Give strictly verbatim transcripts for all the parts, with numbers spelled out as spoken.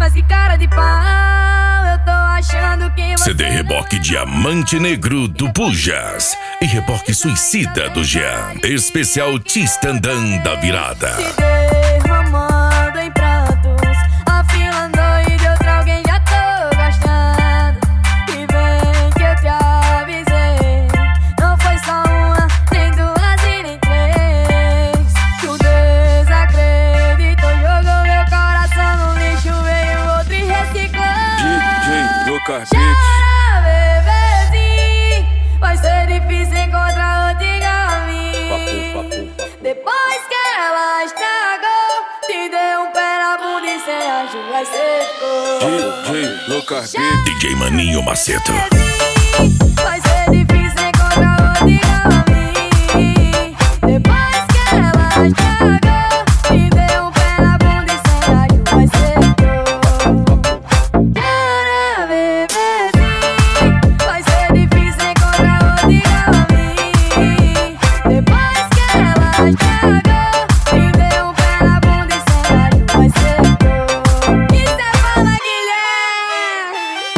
mas que cara de pau. Eu tô achando que você C D Reboque Diamante Negro do Pujas e Reboque Suicida do Jean. Especial Tistandã da Virada. se derramando em pratos, afilando e de outra alguém já tô gostando. E vem que eu te avisei, não foi só uma, nem duas e nem três. Tu desacreditou, jogou meu coração no lixo, veio outro e reciclou. D J Lucas Beat. Chora, bebezinho, vai ser difícil encontrar outro igual a mim. Papo, papo, papo. Depois que ela estragou, te deu um pé na bunda e cê acha vai ser ficou. D J Lucas Beat. D J Maninho Maceto. Vai ser difícil encontrar outro igual a mim. Depois que ela estragou, te deu um pé na bunda e cê acha vai ser ficou. Chora, bebezinho, vai ser difícil encontrar outro igual a mim. Depois que ela estragou, te deu um pé na bunda e cê acha vai ser ficou. E cê fala, Guilherme.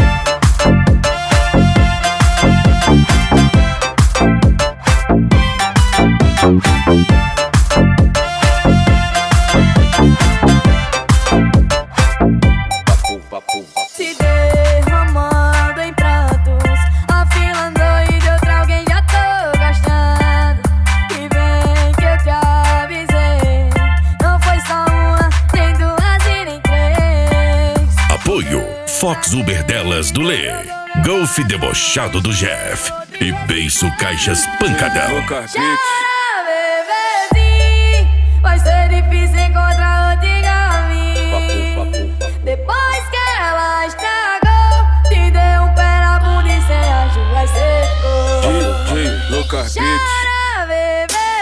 Papo, papo, papo. Se derramando em pratos, afilando e de outra alguém já tô gostando. E vem que eu te avisei, não foi só uma, nem duas e nem três. Apoio Fox Uber delas do Lê, Golf Debochado do Jeff e Beiço Caixas Pancadão. Lucas Beat. Chora, bebezinho, vai ser difícil encontrar outro igual a mim. Papo, papo, papo. Depois que ela estragou, te deu um pé na bunda e cê acha vai ser ficou. D J Lucas Beat. Chora, bebê.